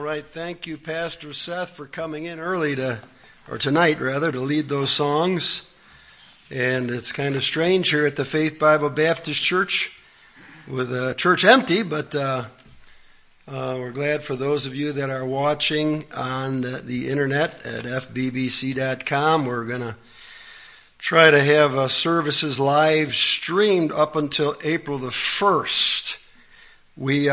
All right, thank you, Pastor Seth, for coming in early tonight to lead those songs. And it's kind of strange here at the Faith Bible Baptist Church with the church empty, but we're glad for those of you that are watching on the internet at fbbc.com. We're going to try to have services live streamed up until April the 1st. We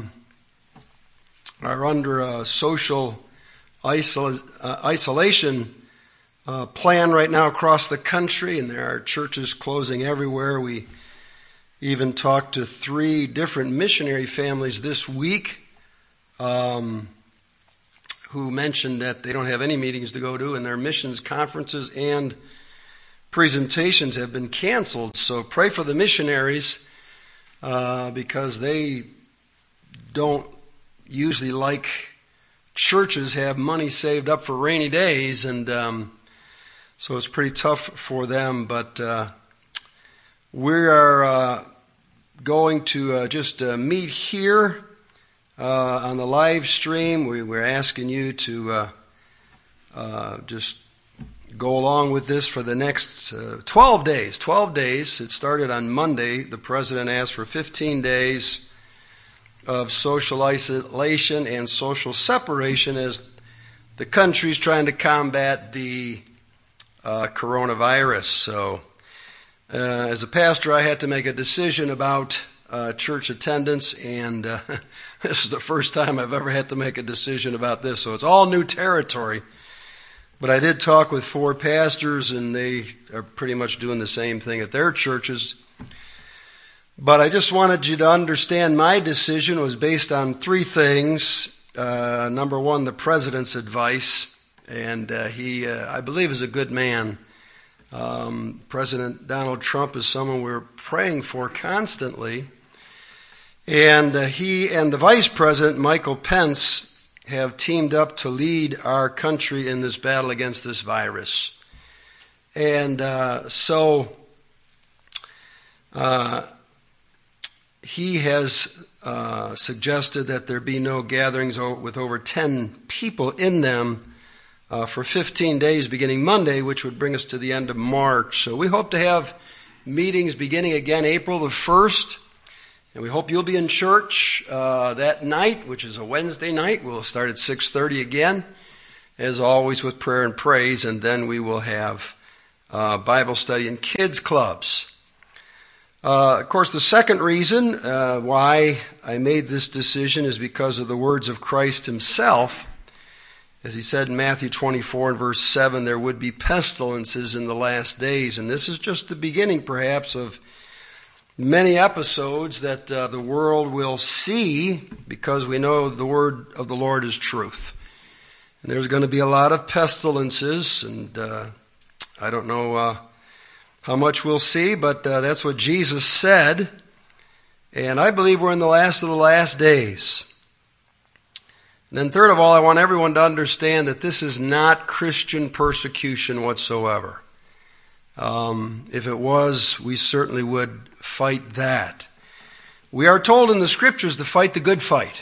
are under a social isolation plan right now across the country, and there are churches closing everywhere. We even talked to 3 different missionary families this week who mentioned that they don't have any meetings to go to, and their missions conferences and presentations have been canceled. So pray for the missionaries because they don't usually, like churches, have money saved up for rainy days, and so it's pretty tough for them. But we are going to just meet here on the live stream. We're asking you to just go along with this for the next 12 days. 12 days. It started on Monday. The president asked for 15 days of social isolation and social separation as the country's trying to combat the coronavirus. So as a pastor, I had to make a decision about church attendance, and this is the first time I've ever had to make a decision about this, so it's all new territory. But I did talk with 4 pastors, and they are pretty much doing the same thing at their churches. But I just wanted you to understand my decision was based on 3 things. Number 1, the president's advice, and he, I believe, is a good man. President Donald Trump is someone we're praying for constantly. And he and the Vice President, Michael Pence, have teamed up to lead our country in this battle against this virus. And he has suggested that there be no gatherings with over 10 people in them for 15 days beginning Monday, which would bring us to the end of March. So we hope to have meetings beginning again April the 1st, and we hope you'll be in church that night, which is a Wednesday night. We'll start at 6:30 again, as always, with prayer and praise, and then we will have Bible study and kids clubs. Of course, the second reason why I made this decision is because of the words of Christ himself. As he said in Matthew 24 and verse 7, there would be pestilences in the last days. And this is just the beginning, perhaps, of many episodes that the world will see, because we know the word of the Lord is truth. And there's going to be a lot of pestilences, and I don't know how much we'll see, but that's what Jesus said. And I believe we're in the last of the last days. And then third of all, I want everyone to understand that this is not Christian persecution whatsoever. If it was, we certainly would fight that. We are told in the scriptures to fight the good fight.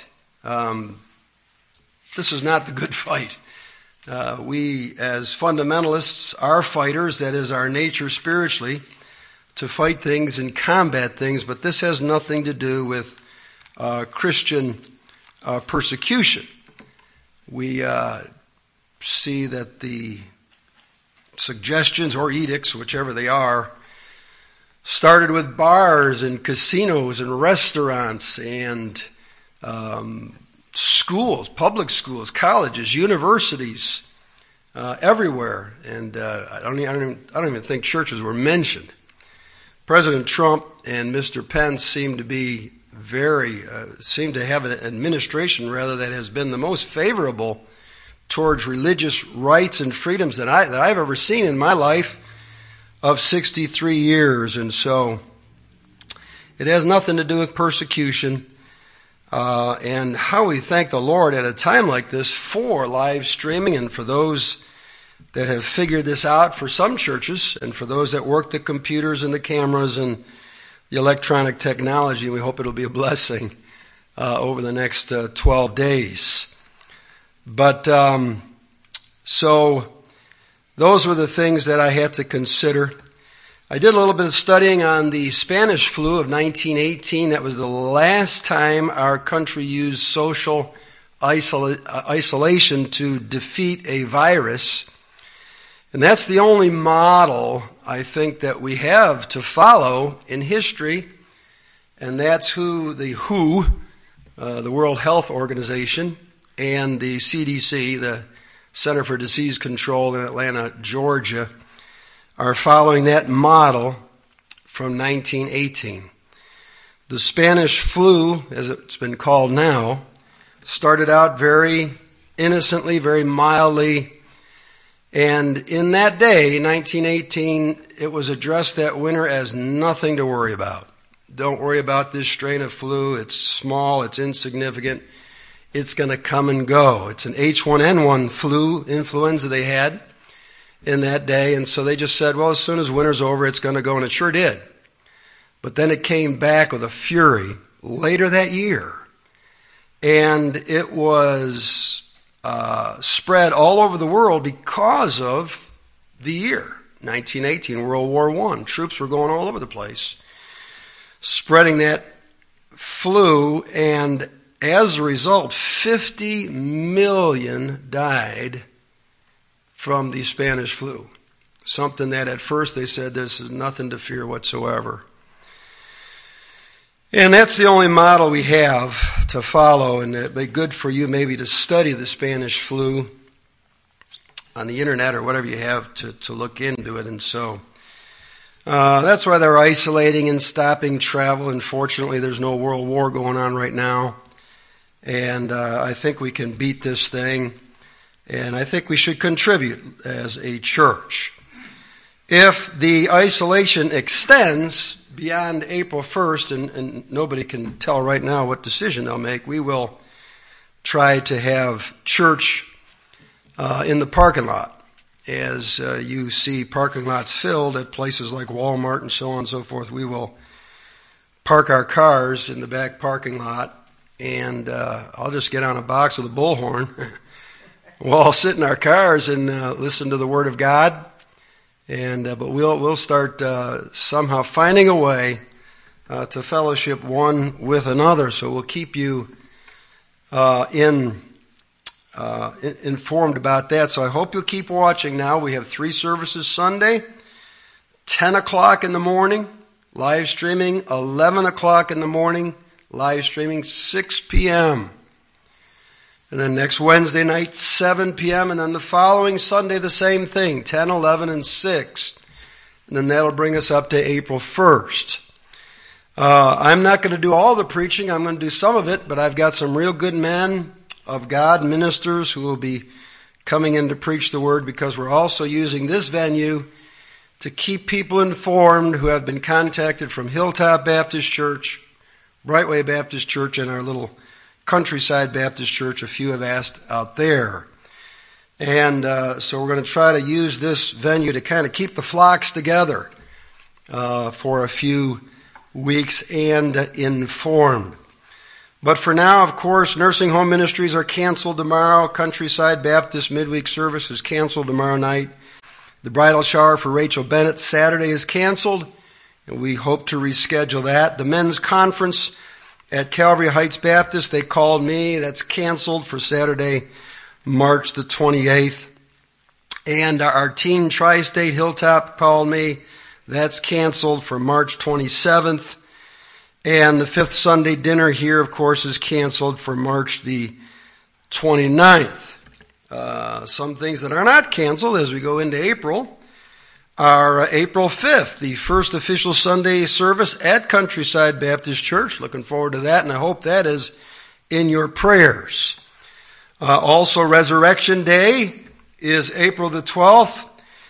This is not the good fight. We, as fundamentalists, are fighters. That is our nature spiritually, to fight things and combat things. But this has nothing to do with Christian persecution. We see that the suggestions or edicts, whichever they are, started with bars and casinos and restaurants and schools, public schools, colleges, universities, everywhere, and I don't even think churches were mentioned. President Trump and Mr. Pence seem to be seem to have an administration that has been the most favorable towards religious rights and freedoms that I've ever seen in my life of 63 years, and so it has nothing to do with persecution. And how we thank the Lord at a time like this for live streaming, and for those that have figured this out for some churches, and for those that work the computers and the cameras and the electronic technology. We hope it'll be a blessing over the next 12 days. But so those were the things that I had to consider. I did a little bit of studying on the Spanish flu of 1918. That was the last time our country used social isolation to defeat a virus. And that's the only model, I think, that we have to follow in history. And that's the World Health Organization, and the CDC, the Center for Disease Control in Atlanta, Georgia, are following that model from 1918. The Spanish flu, as it's been called now, started out very innocently, very mildly, and in that day, 1918, it was addressed that winter as nothing to worry about. Don't worry about this strain of flu. It's small, it's insignificant, it's going to come and go. It's an H1N1 flu, influenza they had in that day, and so they just said, well, as soon as winter's over, it's going to go, and it sure did. But then it came back with a fury later that year, and it was spread all over the world because of the year 1918, World War I. Troops were going all over the place, spreading that flu, and as a result, 50 million died from the Spanish flu. Something that at first they said this is nothing to fear whatsoever. And that's the only model we have to follow, and it'd be good for you maybe to study the Spanish flu on the internet or whatever you have to look into it. And so that's why they're isolating and stopping travel. Unfortunately, there's no world war going on right now. And I think we can beat this thing. And I think we should contribute as a church. If the isolation extends beyond April 1st, and nobody can tell right now what decision they'll make, we will try to have church in the parking lot. As you see parking lots filled at places like Walmart and so on and so forth, we will park our cars in the back parking lot, and I'll just get on a box with a bullhorn. We'll all sit in our cars and listen to the Word of God. But we'll start somehow finding a way to fellowship one with another. So we'll keep you informed about that. So I hope you'll keep watching now. We have 3 services Sunday, 10 o'clock in the morning, live streaming, 11 o'clock in the morning, live streaming, 6 p.m. And then next Wednesday night, 7 p.m. And then the following Sunday, the same thing, 10, 11, and 6. And then that'll bring us up to April 1st. I'm not going to do all the preaching. I'm going to do some of it, but I've got some real good men of God, ministers, who will be coming in to preach the Word, because we're also using this venue to keep people informed who have been contacted from Hilltop Baptist Church, Brightway Baptist Church, and our little Countryside Baptist Church. A few have asked out there. And so we're going to try to use this venue to kind of keep the flocks together for a few weeks and informed. But for now, of course, nursing home ministries are canceled tomorrow. Countryside Baptist midweek service is canceled tomorrow night. The bridal shower for Rachel Bennett Saturday is canceled, and we hope to reschedule that. The men's conference at Calvary Heights Baptist, they called me. That's canceled for Saturday, March the 28th. And our teen tri-state Hilltop called me. That's canceled for March 27th. And the 5th Sunday dinner here, of course, is canceled for March the 29th. Some things that are not canceled as we go into April are April 5th, the first official Sunday service at Countryside Baptist Church. Looking forward to that, and I hope that is in your prayers. Also, Resurrection Day is April the 12th.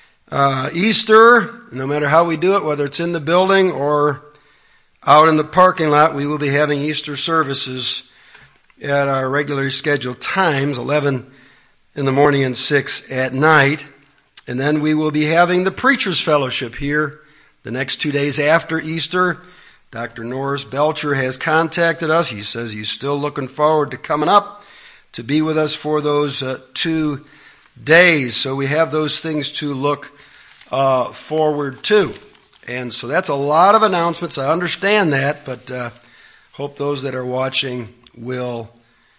Easter, no matter how we do it, whether it's in the building or out in the parking lot, we will be having Easter services at our regularly scheduled times, 11 in the morning and 6 at night. And then we will be having the Preacher's Fellowship here the next 2 days after Easter. Dr. Norris Belcher has contacted us. He says he's still looking forward to coming up to be with us for those 2 days. So we have those things to look forward to. And so that's a lot of announcements. I understand that, but hope those that are watching will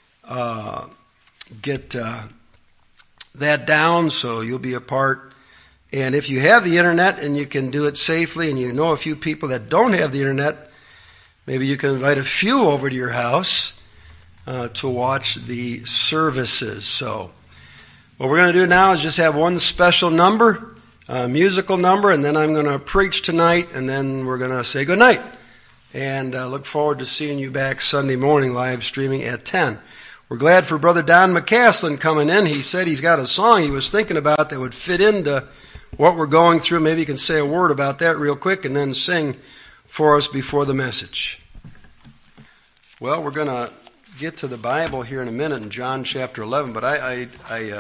get that down so you'll be a part. And if you have the internet and you can do it safely, and you know a few people that don't have the internet, maybe you can invite a few over to your house to watch the services. So what we're going to do now is just have one special number, a musical number, and then I'm going to preach tonight, and then we're going to say good night. And look forward to seeing you back Sunday morning live streaming at 10. We're glad for Brother Don McCaslin coming in. He said he's got a song he was thinking about that would fit into what we're going through. Maybe you can say a word about that real quick and then sing for us before the message. Well, we're going to get to the Bible here in a minute in John chapter 11, but I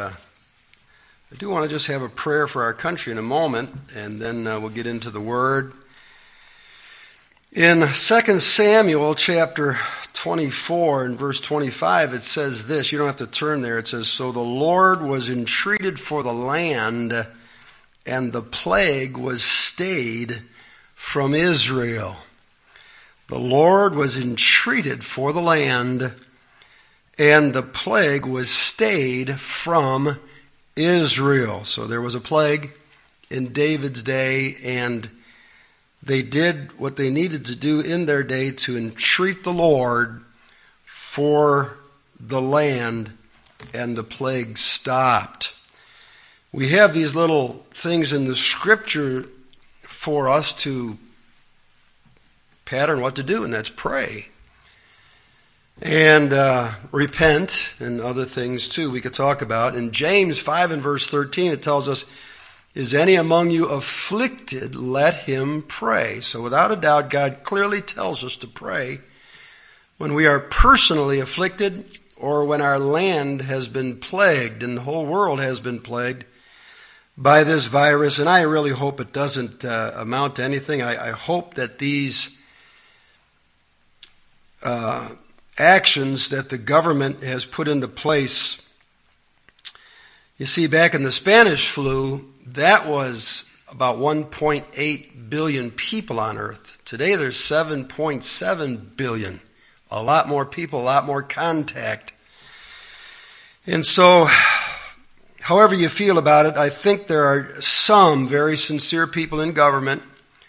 do want to just have a prayer for our country in a moment, and then we'll get into the Word. In 2 Samuel chapter 24 and verse 25, it says this. You don't have to turn there. It says, "So the Lord was entreated for the land, and the plague was stayed from Israel." The Lord was entreated for the land, and the plague was stayed from Israel. So there was a plague in David's day, and they did what they needed to do in their day to entreat the Lord for the land, and the plague stopped. We have these little things in the Scripture for us to pattern what to do, and that's pray. And repent, and other things too we could talk about. In James 5 and verse 13, it tells us, "Is any among you afflicted? Let him pray." So without a doubt, God clearly tells us to pray when we are personally afflicted, or when our land has been plagued, and the whole world has been plagued by this virus. And I really hope it doesn't amount to anything. I hope that these actions that the government has put into place, you see, back in the Spanish flu, that was about 1.8 billion people on earth. Today there's 7.7 billion. A lot more people, a lot more contact. And so, however you feel about it, I think there are some very sincere people in government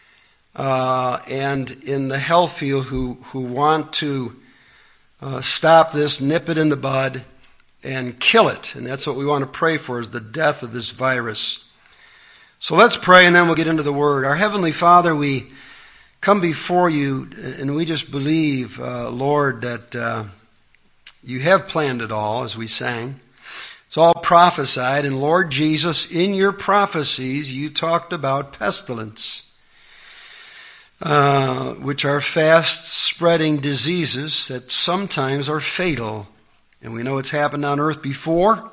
and in the health field who want to stop this, nip it in the bud, and kill it. And that's what we want to pray for, is the death of this virus. So let's pray, and then we'll get into the Word. Our Heavenly Father, we come before you, and we just believe, Lord, that you have planned it all, as we sang. It's all prophesied. And Lord Jesus, in your prophecies, you talked about pestilence, which are fast-spreading diseases that sometimes are fatal. And we know it's happened on earth before.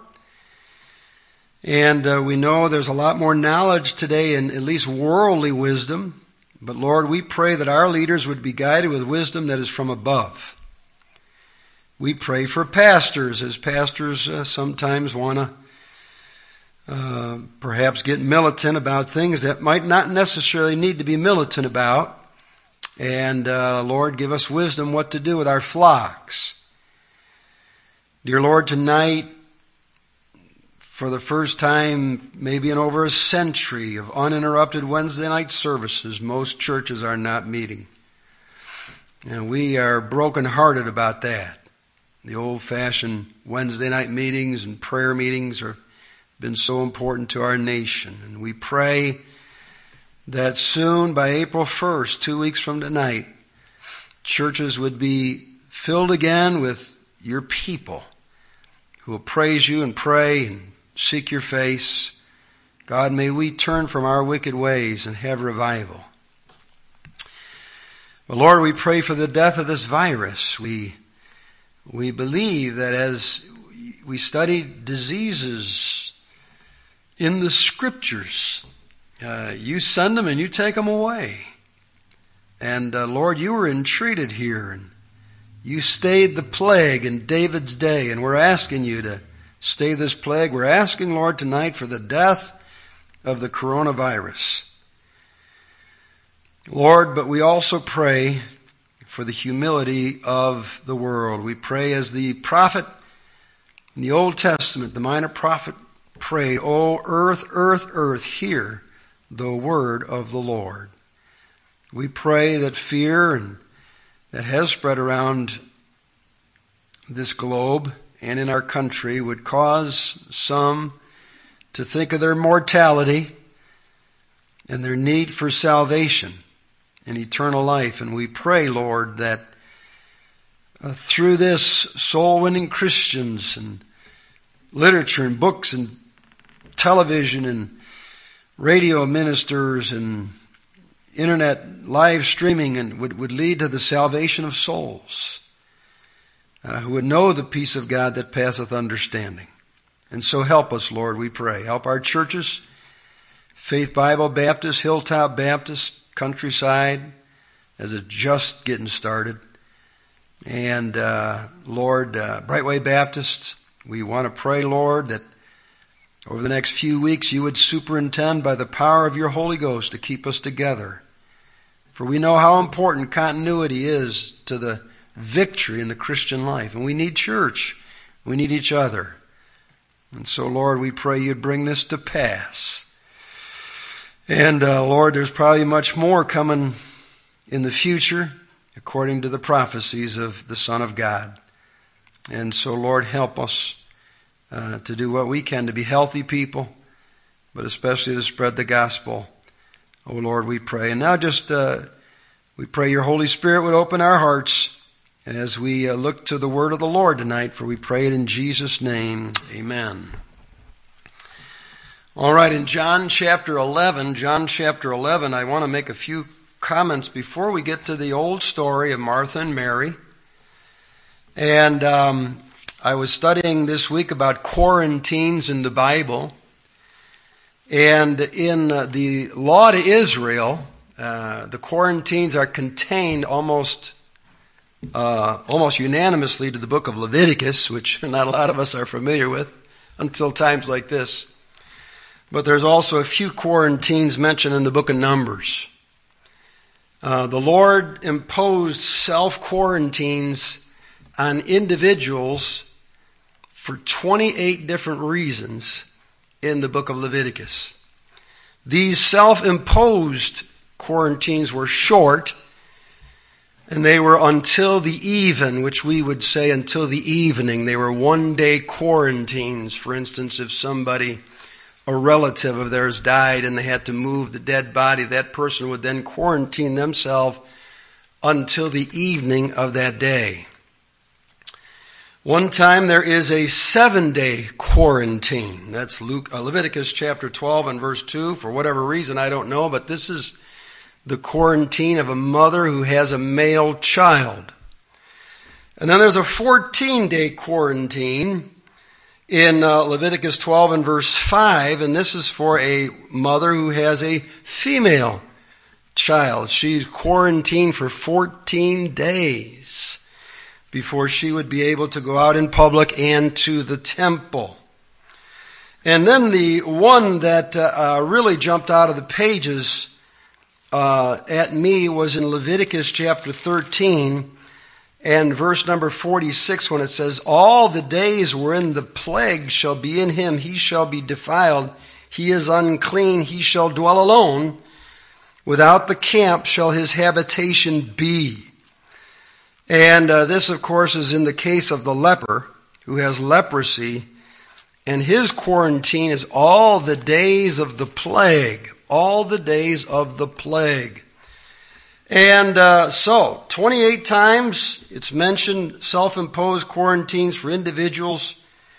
And we know there's a lot more knowledge today, and at least worldly wisdom. But Lord, we pray that our leaders would be guided with wisdom that is from above. We pray for pastors, as pastors sometimes want to perhaps get militant about things that might not necessarily need to be militant about. And Lord, give us wisdom what to do with our flocks. Dear Lord, tonight, for the first time, maybe in over a century of uninterrupted Wednesday night services, most churches are not meeting. And we are brokenhearted about that. The old-fashioned Wednesday night meetings and prayer meetings have been so important to our nation. And we pray that soon, by April 1st, 2 weeks from tonight, churches would be filled again with your people who will praise you and pray and seek your face. God, may we turn from our wicked ways and have revival. But Lord, we pray for the death of this virus. We believe that as we study diseases in the Scriptures, you send them and you take them away. And Lord, you were entreated here, and You stayed the plague in David's day, and we're asking you to stay this plague. We're asking, Lord, tonight for the death of the coronavirus. Lord, but we also pray for the humility of the world. We pray as the prophet in the Old Testament, the minor prophet, prayed, "O earth, earth, earth, hear the word of the Lord." We pray that fear that has spread around this globe and in our country would cause some to think of their mortality and their need for salvation and eternal life. And we pray, Lord, that through this, soul-winning Christians and literature and books and television and radio ministers and internet live streaming and would lead to the salvation of souls who would know the peace of God that passeth understanding. And so help us, Lord, we pray. Help our churches, Faith Bible Baptist, Hilltop Baptist, Countryside, as it's just getting started. And Lord, Brightway Baptist, we want to pray, Lord, that over the next few weeks you would superintend by the power of your Holy Ghost to keep us together. For we know how important continuity is to the victory in the Christian life. And we need church. We need each other. And so, Lord, we pray you'd bring this to pass. And, Lord, there's probably much more coming in the future, according to the prophecies of the Son of God. And so, Lord, help us to do what we can to be healthy people, but especially to spread the gospel. Oh, Lord, we pray. And now just we pray your Holy Spirit would open our hearts as we look to the word of the Lord tonight, for we pray it in Jesus' name. Amen. All right, in John chapter 11, I want to make a few comments before we get to the old story of Martha and Mary. And I was studying this week about quarantines in the Bible. And in the law to Israel, the quarantines are contained almost unanimously to the book of Leviticus, which not a lot of us are familiar with until times like this. But there's also a few quarantines mentioned in the book of Numbers. The Lord imposed self-quarantines on individuals for 28 different reasons in the book of Leviticus. These self-imposed quarantines were short, and they were until the even, which we would say until the evening. They were one-day quarantines. For instance, if somebody, a relative of theirs, died and they had to move the dead body, that person would then quarantine themselves until the evening of that day. One time there is a 7-day quarantine. That's Leviticus chapter 12 and verse 2. For whatever reason, I don't know, but this is the quarantine of a mother who has a male child. And then there's a 14-day quarantine in Leviticus 12 and verse 5, and this is for a mother who has a female child. She's quarantined for 14 days before she would be able to go out in public and to the temple. And then the one that really jumped out of the pages at me was in Leviticus chapter 13 and verse number 46, when it says, "All the days wherein the plague shall be in him, he shall be defiled. He is unclean. He shall dwell alone. Without the camp shall his habitation be." And this, of course, is in the case of the leper who has leprosy. And his quarantine is all the days of the plague. All the days of the plague. And so, 28 times it's mentioned self-imposed quarantines for individuals.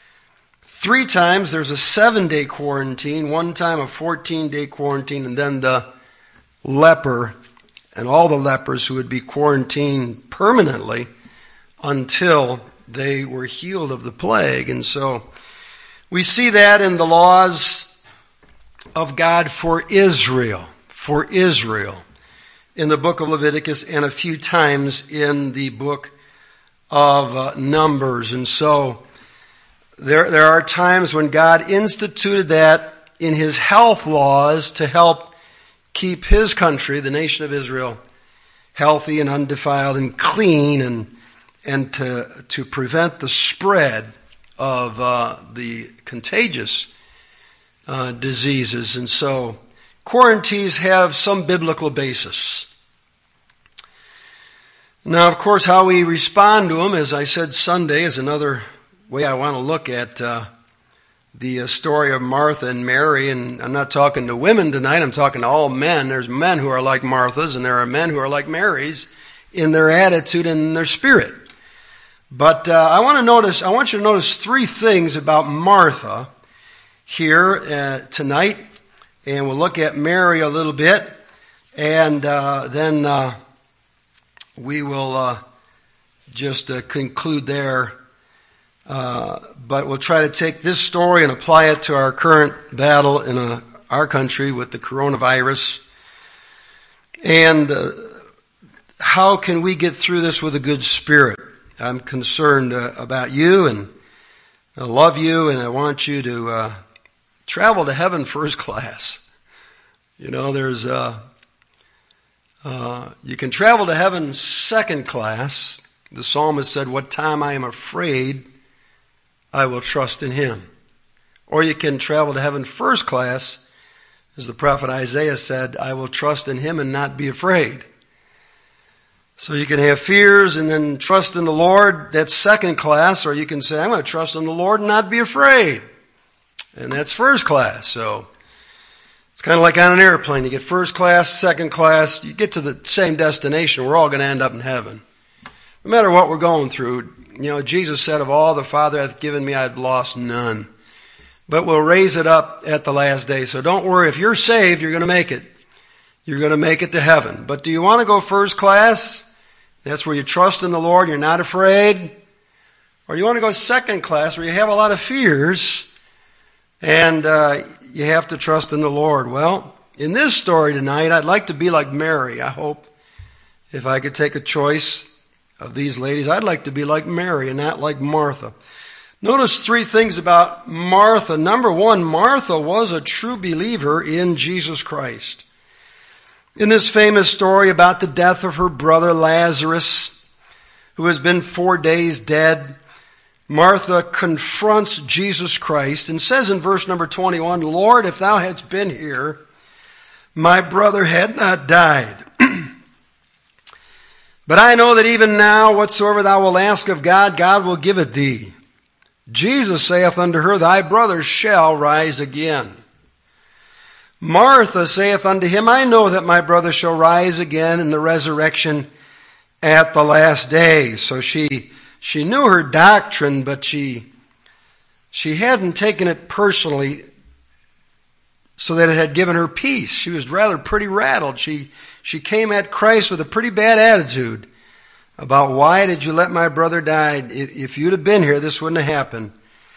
3 times there's a 7-day quarantine. 1 time a 14-day quarantine. And then the leper and all the lepers who would be quarantined permanently until they were healed of the plague. And so we see that in the laws of God for Israel, in the book of Leviticus, and a few times in the book of numbers. And so there are times when God instituted that in his health laws to help keep his country, the nation of Israel, healthy and undefiled and clean, and to prevent the spread of the contagious diseases. And so quarantines have some biblical basis. Now, of course, how we respond to them, as I said Sunday, is another way I want to look at the story of Martha and Mary. And I'm not talking to women tonight, I'm talking to all men. There's men who are like Marthas, and there are men who are like Marys in their attitude and their spirit. But I want you to notice three things about Martha here tonight, and we'll look at Mary a little bit, and then we will just conclude there. But we'll try to take this story and apply it to our current battle in our country with the coronavirus. And how can we get through this with a good spirit? I'm concerned about you, and I love you, and I want you to travel to heaven first class. You know, there's you can travel to heaven second class. The psalmist said, "What time I am afraid, I will trust in him." Or you can travel to heaven first class, as the prophet Isaiah said, "I will trust in him and not be afraid." So you can have fears and then trust in the Lord. That's second class. Or you can say, "I'm going to trust in the Lord and not be afraid." And that's first class. So it's kind of like on an airplane. You get first class, second class. You get to the same destination. We're all going to end up in heaven. No matter what we're going through. You know, Jesus said, "Of all the Father hath given me, I've lost none. But we'll raise it up at the last day." So don't worry. If you're saved, you're going to make it. You're going to make it to heaven. But do you want to go first class? That's where you trust in the Lord, you're not afraid. Or you want to go second class, where you have a lot of fears, and you have to trust in the Lord. Well, in this story tonight, I'd like to be like Mary. I hope if I could take a choice of these ladies, I'd like to be like Mary and not like Martha. Notice three things about Martha. Number one, Martha was a true believer in Jesus Christ. In this famous story about the death of her brother Lazarus, who has been 4 days dead, Martha confronts Jesus Christ and says in verse number 21, "Lord, if thou hadst been here, my brother had not died. But I know that even now, whatsoever thou wilt ask of God, God will give it thee." Jesus saith unto her, "Thy brother shall rise again." Martha saith unto him, "I know that my brother shall rise again in the resurrection at the last day." So she knew her doctrine, but she hadn't taken it personally so that it had given her peace. She was rather pretty rattled. She came at Christ with a pretty bad attitude about, "Why did you let my brother die? If you'd have been here, this wouldn't have happened."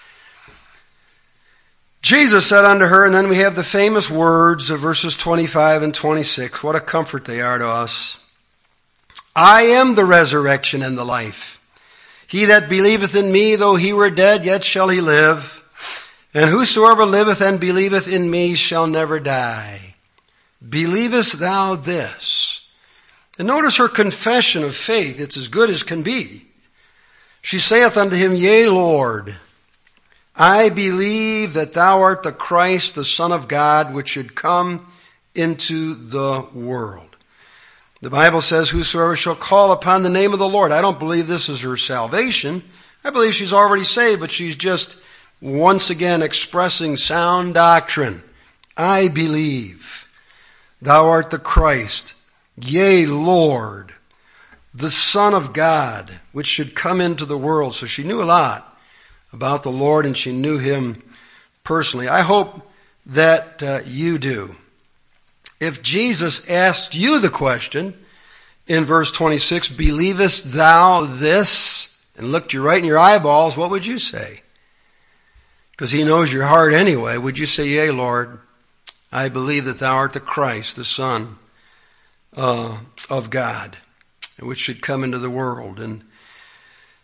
Jesus said unto her, and then we have the famous words of verses 25 and 26. What a comfort they are to us. "I am the resurrection and the life. He that believeth in me, though he were dead, yet shall he live. And whosoever liveth and believeth in me shall never die. Believest thou this?" And notice her confession of faith. It's as good as can be. She saith unto him, "Yea, Lord, I believe that thou art the Christ, the Son of God, which should come into the world." The Bible says, "Whosoever shall call upon the name of the Lord." I don't believe this is her salvation. I believe she's already saved, but she's just once again expressing sound doctrine. "I believe thou art the Christ, yea, Lord, the Son of God, which should come into the world." So she knew a lot about the Lord, and she knew him personally. I hope that you do. If Jesus asked you the question in verse 26, "Believest thou this?" and looked you right in your eyeballs, what would you say? Because he knows your heart anyway. Would you say, "Yea, Lord, I believe that thou art the Christ, the Son of God, which should come into the world"? And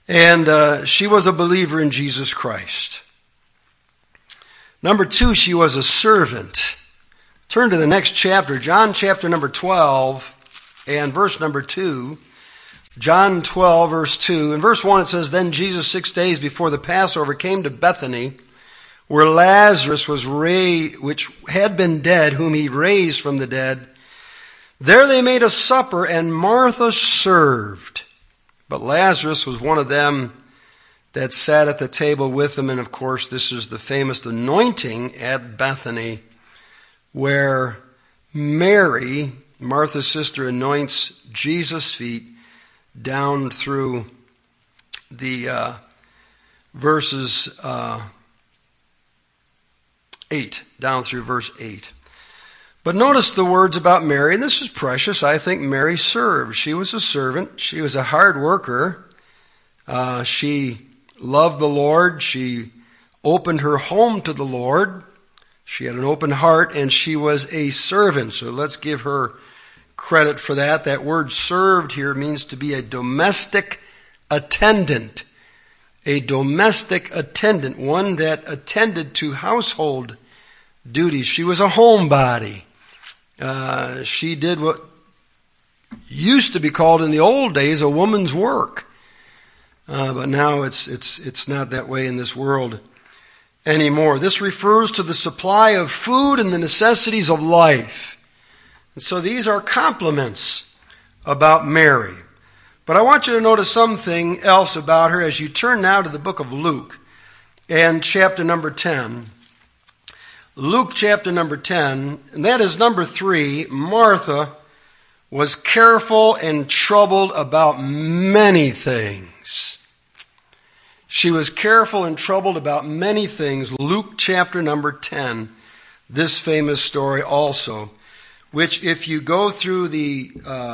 And she was a believer in Jesus Christ. Number 2, she was a servant. Turn to the next chapter, John chapter number 12 and verse number 2. John 12, verse 2. In verse 1 it says, Then Jesus 6 days before the Passover came to Bethany, where Lazarus was raised, which had been dead, whom he raised from the dead. There they made a supper, and Martha served. But Lazarus was one of them that sat at the table with them. And of course, this is the famous anointing at Bethany, where Mary, Martha's sister, anoints Jesus' feet down through the verses 8, down through verse 8. But notice the words about Mary, and this is precious. I think Mary served. She was a servant. She was a hard worker. She loved the Lord. She opened her home to the Lord. She had an open heart, and she was a servant. So let's give her credit for that. That word served here means to be a domestic attendant. A domestic attendant, one that attended to household duties. She was a homebody. She did what used to be called in the old days a woman's work. But now it's not that way in this world anymore. This refers to the supply of food and the necessities of life. And so these are compliments about Mary. But I want you to notice something else about her as you turn now to the book of Luke and chapter number 10. Luke chapter number 10, and that is number 3. Martha was careful and troubled about many things. She was careful and troubled about many things. Luke chapter number 10, this famous story also, which if you go through the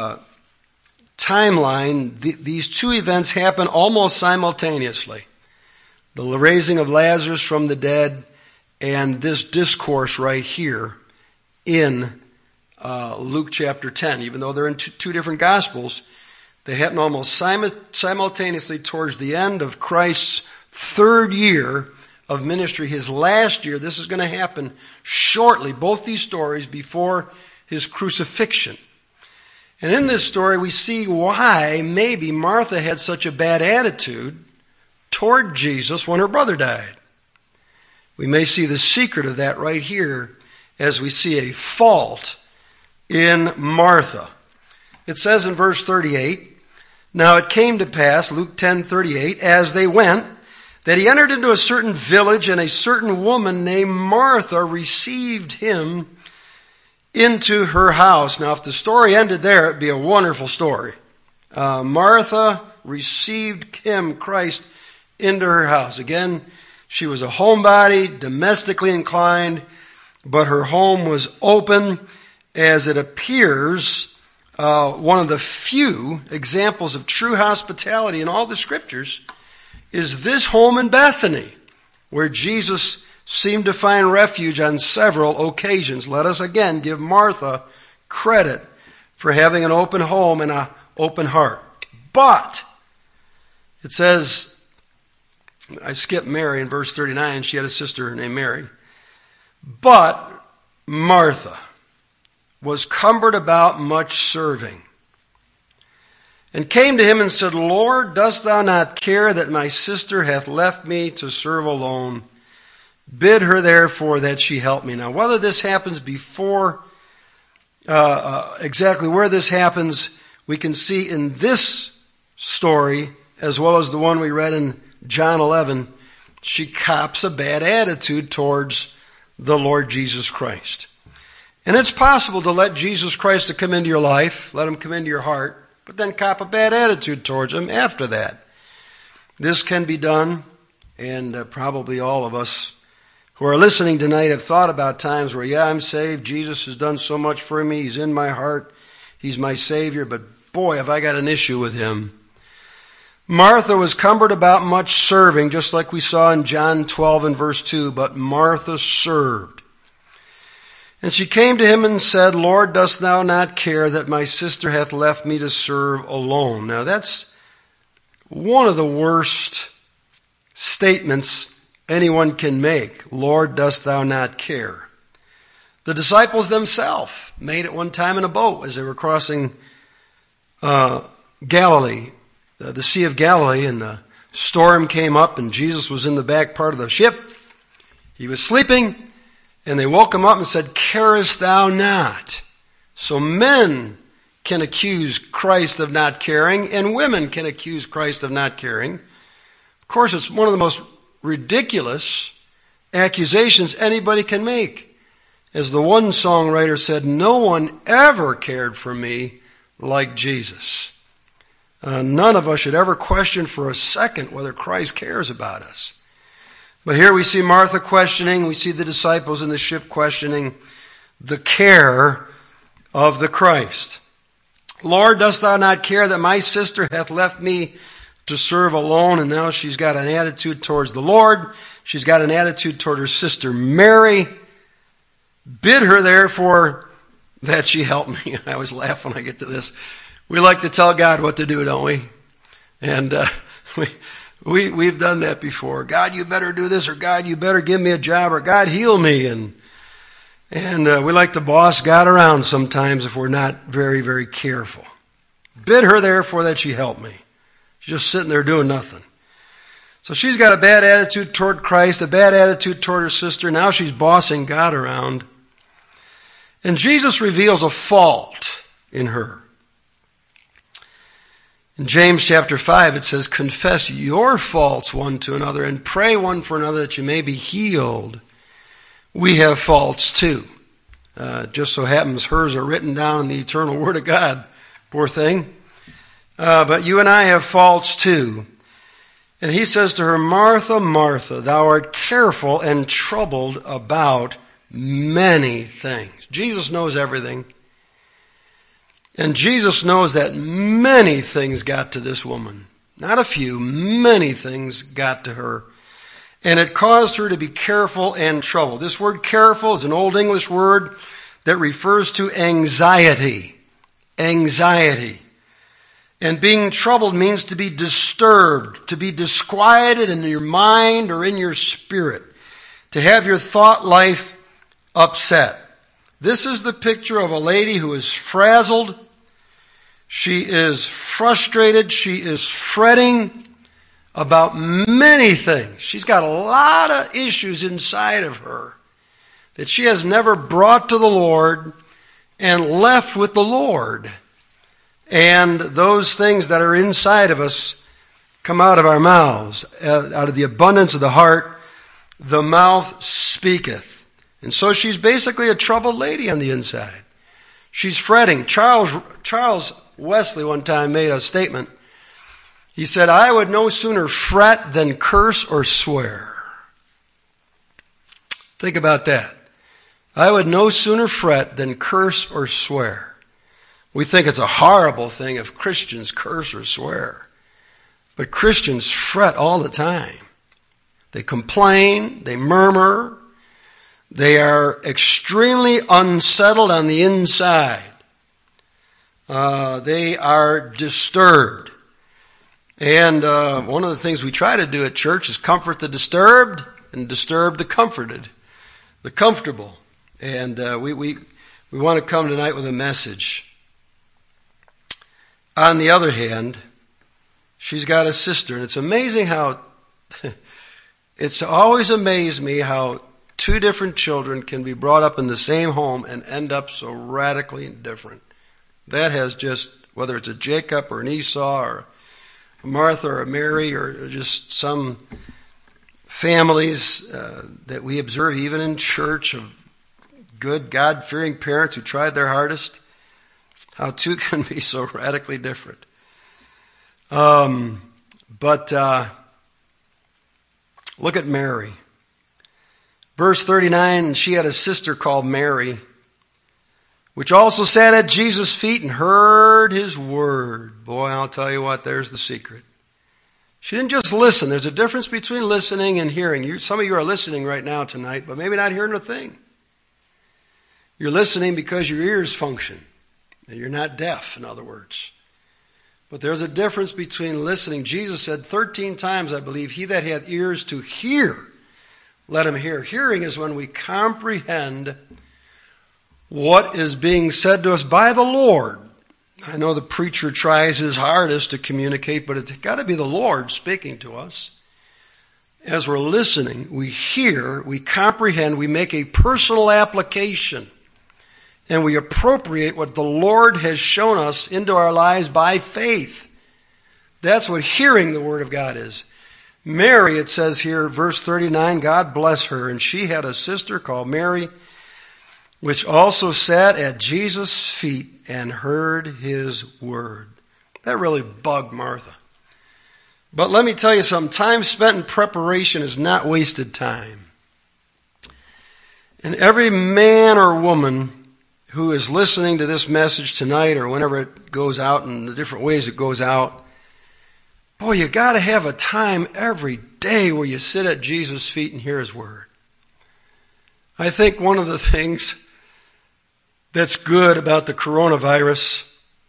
timeline, these two events happen almost simultaneously. The raising of Lazarus from the dead and this discourse right here in Luke chapter 10. Even though they're in two different Gospels, they happen almost simultaneously towards the end of Christ's third year of ministry, his last year. This is going to happen shortly, both these stories before his crucifixion. And in this story, we see why maybe Martha had such a bad attitude toward Jesus when her brother died. We may see the secret of that right here as we see a fault in Martha. It says in verse 38, Now it came to pass, Luke 10:38, as they went, that he entered into a certain village, and a certain woman named Martha received him into her house. Now, if the story ended there, it'd be a wonderful story. Martha received him, Christ, into her house. Again, she was a homebody, domestically inclined, but her home was open. As it appears, one of the few examples of true hospitality in all the scriptures is this home in Bethany, where Jesus seemed to find refuge on several occasions. Let us again give Martha credit for having an open home and an open heart. But it says, I skipped Mary in verse 39. She had a sister named Mary. But Martha was cumbered about much serving, and came to him and said, Lord, dost thou not care that my sister hath left me to serve alone? Bid her therefore that she help me. Now, whether this happens before, exactly where this happens, we can see in this story, as well as the one we read in John 11, she cops a bad attitude towards the Lord Jesus Christ. And it's possible to let Jesus Christ to come into your life, let him come into your heart, but then cop a bad attitude towards him after that. This can be done, and probably all of us who are listening tonight have thought about times where, yeah, I'm saved, Jesus has done so much for me, he's in my heart, he's my Savior, but boy, have I got an issue with him. Martha was cumbered about much serving, just like we saw in John 12 and verse 2, but Martha served. And she came to him and said, Lord, dost thou not care that my sister hath left me to serve alone? Now that's one of the worst statements anyone can make. Lord, dost thou not care? The disciples themselves made it one time in a boat as they were crossing Galilee, the Sea of Galilee, and the storm came up and Jesus was in the back part of the ship. He was sleeping, and they woke him up and said, carest thou not? So men can accuse Christ of not caring, and women can accuse Christ of not caring. Of course, it's one of the most ridiculous accusations anybody can make. As the one songwriter said, no one ever cared for me like Jesus. None of us should ever question for a second whether Christ cares about us. But here we see Martha questioning, we see the disciples in the ship questioning the care of the Christ. Lord, dost thou not care that my sister hath left me to serve alone? And now she's got an attitude towards the Lord. She's got an attitude toward her sister Mary. Bid her, therefore, that she help me. I always laugh when I get to this. We like to tell God what to do, don't we? And we've done that before. God, you better do this, or God, you better give me a job, or God, heal me. And we like to boss God around sometimes if we're not very, very careful. Bid her, therefore, that she help me. She's just sitting there doing nothing. So she's got a bad attitude toward Christ, a bad attitude toward her sister. Now she's bossing God around. And Jesus reveals a fault in her. In James chapter 5, it says, confess your faults one to another and pray one for another that you may be healed. We have faults too. Just so happens hers are written down in the eternal Word of God. Poor thing. But you and I have faults too. And he says to her, Martha, Martha, thou art careful and troubled about many things. Jesus knows everything. And Jesus knows that many things got to this woman. Not a few, many things got to her. And it caused her to be careful and troubled. This word careful is an Old English word that refers to anxiety. Anxiety. And being troubled means to be disturbed, to be disquieted in your mind or in your spirit, to have your thought life upset. This is the picture of a lady who is frazzled. She is frustrated. She is fretting about many things. She's got a lot of issues inside of her that she has never brought to the Lord and left with the Lord. And those things that are inside of us come out of our mouths. Out of the abundance of the heart, the mouth speaketh. And so she's basically a troubled lady on the inside. She's fretting. Charles Wesley one time made a statement. He said, I would no sooner fret than curse or swear. Think about that. I would no sooner fret than curse or swear. We think it's a horrible thing if Christians curse or swear. But Christians fret all the time. They complain, they murmur, they are extremely unsettled on the inside. They are disturbed. And one of the things we try to do at church is comfort the disturbed and disturb the comforted, the comfortable. And we want to come tonight with a message. On the other hand, she's got a sister, and it's amazing how, it's always amazed me how two different children can be brought up in the same home and end up so radically different. That has just, whether it's a Jacob or an Esau or a Martha or a Mary or just some families that we observe even in church of good God-fearing parents who tried their hardest, how two can be so radically different. But look at Mary. Verse 39, and she had a sister called Mary, which also sat at Jesus' feet and heard his word. Boy, I'll tell you what, there's the secret. She didn't just listen. There's a difference between listening and hearing. Some of you are listening right now tonight, but maybe not hearing a thing. You're listening because your ears function. You're not deaf, in other words. But there's a difference between listening. Jesus said 13 times, I believe, he that hath ears to hear, let him hear. Hearing is when we comprehend what is being said to us by the Lord. I know the preacher tries his hardest to communicate, but it's got to be the Lord speaking to us. As we're listening, we hear, we comprehend, we make a personal application, and we appropriate what the Lord has shown us into our lives by faith. That's what hearing the Word of God is. Mary, it says here, verse 39, God bless her, and she had a sister called Mary, which also sat at Jesus' feet and heard his word. That really bugged Martha. But let me tell you something. Time spent in preparation is not wasted time. And every man or woman who is listening to this message tonight or whenever it goes out in the different ways it goes out, boy, you got to have a time every day where you sit at Jesus' feet and hear his word. I think one of the things that's good about the coronavirus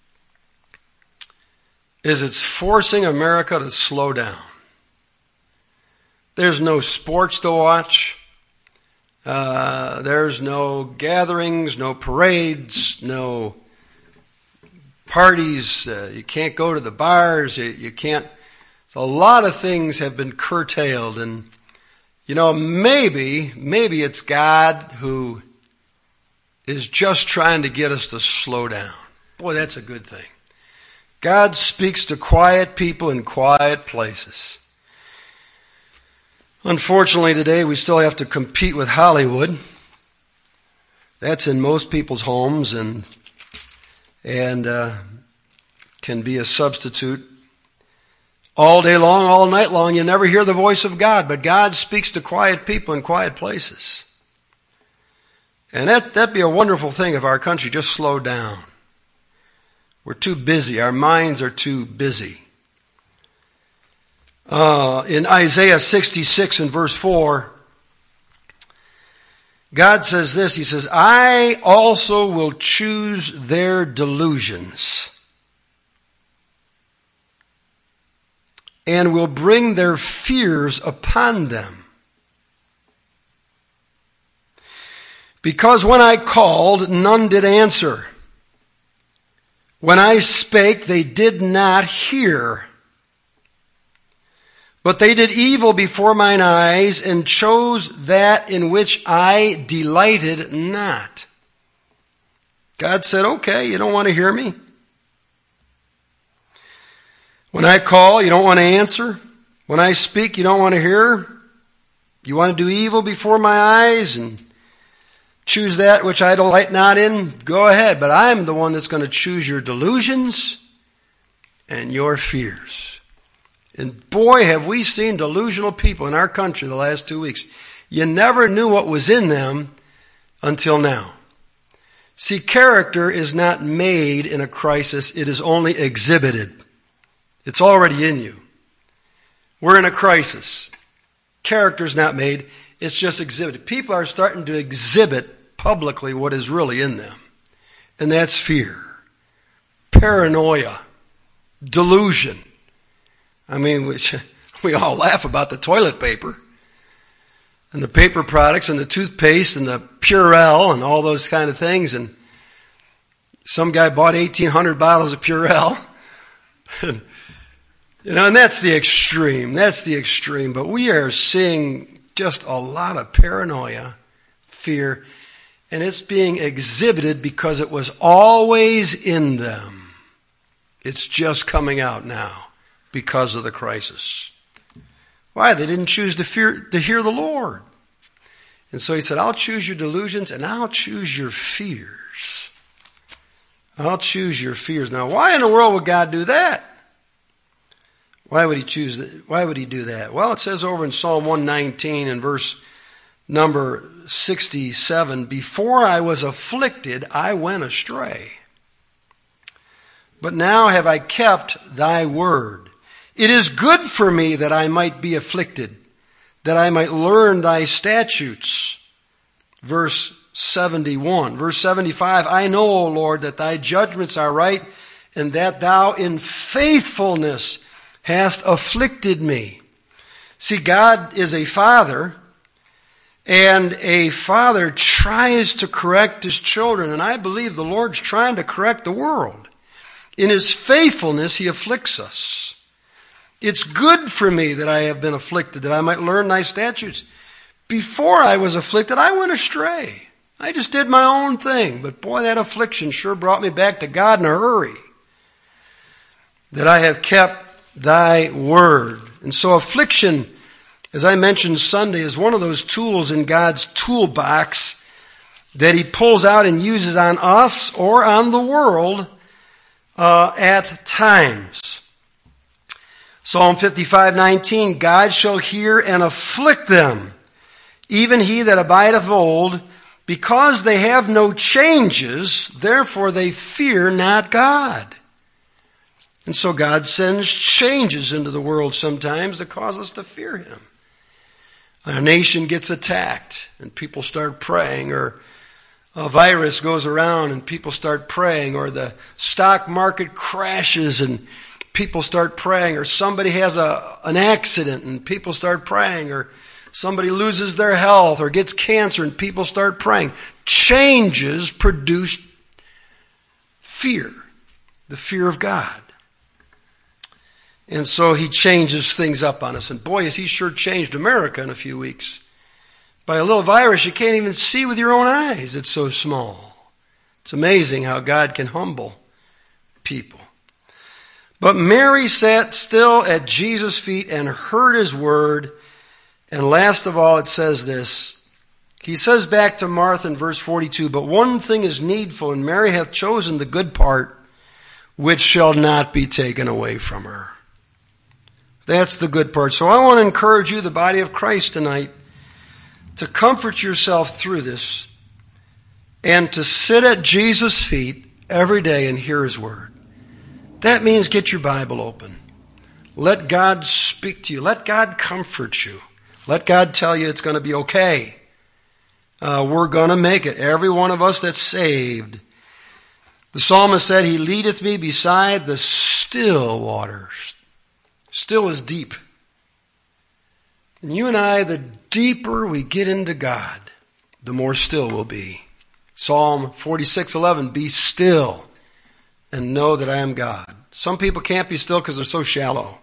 is it's forcing America to slow down. There's no sports to watch. There's no gatherings, no parades, no parties. You can't go to the bars. You can't. So a lot of things have been curtailed. And, you know, maybe it's God who is just trying to get us to slow down. Boy, that's a good thing. God speaks to quiet people in quiet places. Unfortunately, today we still have to compete with Hollywood. That's in most people's homes and can be a substitute. All day long, all night long, you never hear the voice of God, but God speaks to quiet people in quiet places. And that'd be a wonderful thing if our country just slowed down. We're too busy. Our minds are too busy. In Isaiah 66 and verse 4, God says this. He says, I also will choose their delusions and will bring their fears upon them. Because when I called, none did answer. When I spake, they did not hear. But they did evil before mine eyes and chose that in which I delighted not. God said, okay, you don't want to hear me? When I call, you don't want to answer? When I speak, you don't want to hear? You want to do evil before my eyes and choose that which I delight not in? Go ahead, but I'm the one that's going to choose your delusions and your fears. And boy, have we seen delusional people in our country the last 2 weeks. You never knew what was in them until now. See, character is not made in a crisis. It is only exhibited. It's already in you. We're in a crisis. Character's not made. It's just exhibited. People are starting to exhibit publicly what is really in them. And that's fear, paranoia, delusion. I mean, we all laugh about the toilet paper and the paper products and the toothpaste and the Purell and all those kind of things. And some guy bought 1,800 bottles of Purell. And that's the extreme. That's the extreme. But we are seeing just a lot of paranoia, fear, and it's being exhibited because it was always in them. It's just coming out now because of the crisis. Why? They didn't choose to hear the Lord. And so he said, I'll choose your delusions and I'll choose your fears. I'll choose your fears. Now, why in the world would God do that? Why would he do that? Well, it says over in Psalm 119 and verse number 67, before I was afflicted, I went astray. But now have I kept thy word. It is good for me that I might be afflicted, that I might learn thy statutes. Verse 71. Verse 75, I know, O Lord, that thy judgments are right, and that thou in faithfulness hast afflicted me. See, God is a father, and a father tries to correct his children, and I believe the Lord's trying to correct the world. In his faithfulness, he afflicts us. It's good for me that I have been afflicted, that I might learn thy statutes. Before I was afflicted, I went astray. I just did my own thing. But boy, that affliction sure brought me back to God in a hurry. That I have kept thy word. And so affliction, as I mentioned Sunday, is one of those tools in God's toolbox that he pulls out and uses on us or on the world at times. Psalm 55:19, God shall hear and afflict them, even he that abideth of old, because they have no changes, therefore they fear not God. And so God sends changes into the world sometimes to cause us to fear him. A nation gets attacked and people start praying, or a virus goes around and people start praying, or the stock market crashes and people start praying, or somebody has an accident and people start praying, or somebody loses their health or gets cancer and people start praying. Changes produce fear, the fear of God. And so he changes things up on us. And boy, has he sure changed America in a few weeks. By a little virus you can't even see with your own eyes. It's so small. It's amazing how God can humble people. But Mary sat still at Jesus' feet and heard his word. And last of all, it says this. He says back to Martha in verse 42, but one thing is needful, and Mary hath chosen the good part, which shall not be taken away from her. That's the good part. So I want to encourage you, the body of Christ tonight, to comfort yourself through this and to sit at Jesus' feet every day and hear his word. That means get your Bible open. Let God speak to you. Let God comfort you. Let God tell you it's going to be okay. We're going to make it. Every one of us that's saved. The psalmist said, he leadeth me beside the still waters. Still is deep. And you and I, the deeper we get into God, the more still we'll be. Psalm 46:11, be still and know that I am God. Some people can't be still because they're so shallow.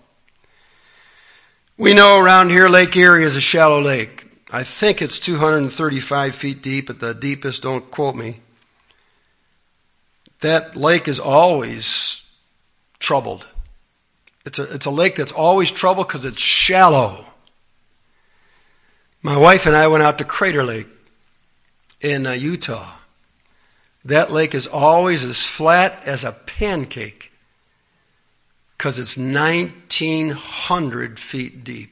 We know around here Lake Erie is a shallow lake. I think it's 235 feet deep at the deepest, don't quote me. That lake is always troubled. It's a lake that's always troubled because it's shallow. My wife and I went out to Crater Lake in Utah. That lake is always as flat as a pancake because it's 1,900 feet deep.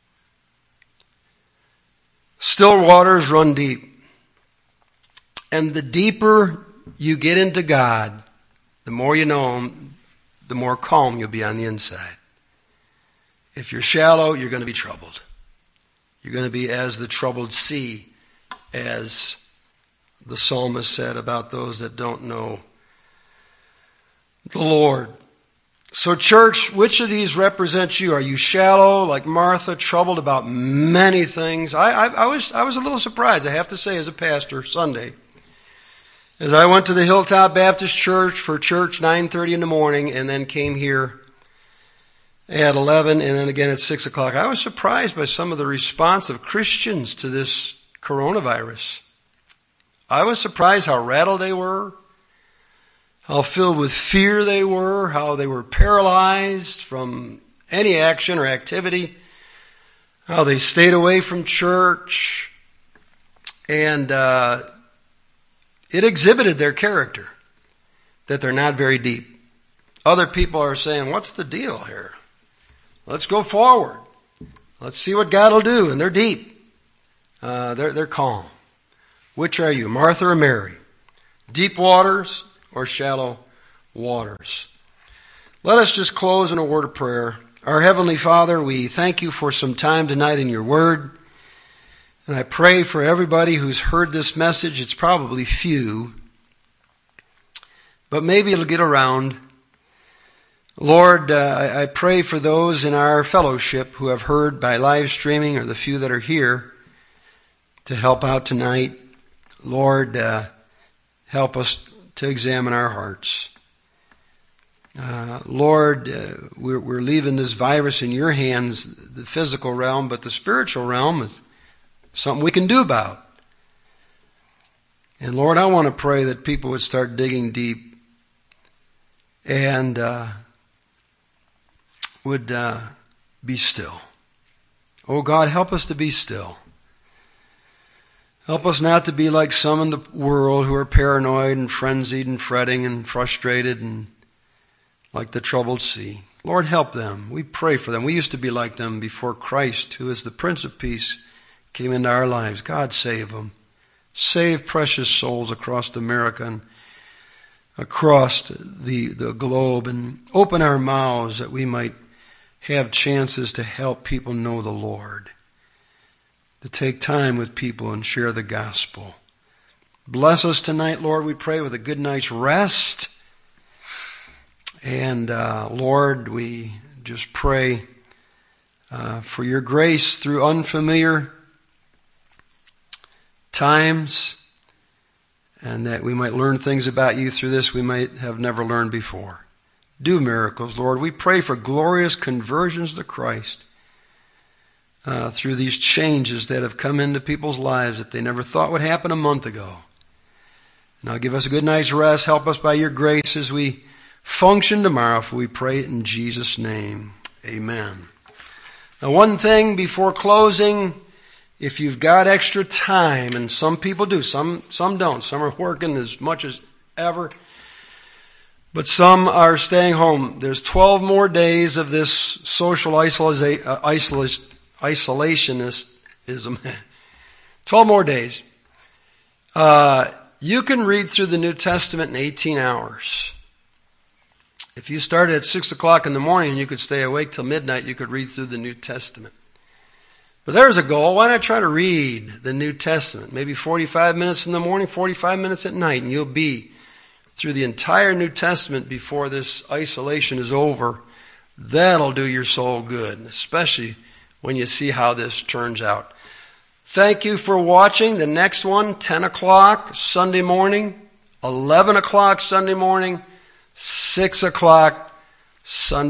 Still waters run deep. And the deeper you get into God, the more you know him, the more calm you'll be on the inside. If you're shallow, you're going to be troubled. You're going to be as the troubled sea, as the psalmist said about those that don't know the Lord. So church, which of these represents you? Are you shallow, like Martha, troubled about many things? I was a little surprised, I have to say, as a pastor, Sunday. As I went to the Hilltop Baptist Church for church 9:30 in the morning and then came here at 11 and then again at 6 o'clock, I was surprised by some of the response of Christians to this coronavirus. I was surprised how rattled they were, how filled with fear they were, how they were paralyzed from any action or activity, how they stayed away from church, and it exhibited their character, that they're not very deep. Other people are saying, what's the deal here? Let's go forward. Let's see what God will do. And they're deep. They're calm. Which are you, Martha or Mary? Deep waters or shallow waters? Let us just close in a word of prayer. Our Heavenly Father, we thank you for some time tonight in your word. And I pray for everybody who's heard this message. It's probably few, but maybe it'll get around Lord, I pray for those in our fellowship who have heard by live streaming or the few that are here to help out tonight. Lord, help us to examine our hearts. Lord, we're leaving this virus in your hands, the physical realm, but the spiritual realm is something we can do about. And Lord, I want to pray that people would start digging deep and would be still. Oh God, help us to be still. Help us not to be like some in the world who are paranoid and frenzied and fretting and frustrated and like the troubled sea. Lord, help them. We pray for them. We used to be like them before Christ, who is the Prince of Peace, came into our lives. God, save them. Save precious souls across America and across the globe, and open our mouths that we might have chances to help people know the Lord, to take time with people and share the gospel. Bless us tonight, Lord, we pray, with a good night's rest. And Lord, we just pray for your grace through unfamiliar times, and that we might learn things about you through this we might have never learned before. Do miracles, Lord. We pray for glorious conversions to Christ through these changes that have come into people's lives that they never thought would happen a month ago. Now give us a good night's rest. Help us by your grace as we function tomorrow, for we pray it in Jesus' name. Amen. Now, one thing before closing, if you've got extra time, and some people do, some don't. Some are working as much as ever, but some are staying home. There's 12 more days of this social isolationism. 12 more days. You can read through the New Testament in 18 hours. If you started at 6 o'clock in the morning and you could stay awake till midnight, you could read through the New Testament. But there's a goal. Why not try to read the New Testament? Maybe 45 minutes in the morning, 45 minutes at night, and you'll be through the entire New Testament before this isolation is over. That'll do your soul good, especially when you see how this turns out. Thank you for watching. The next one, 10 o'clock Sunday morning, 11 o'clock Sunday morning, 6 o'clock Sunday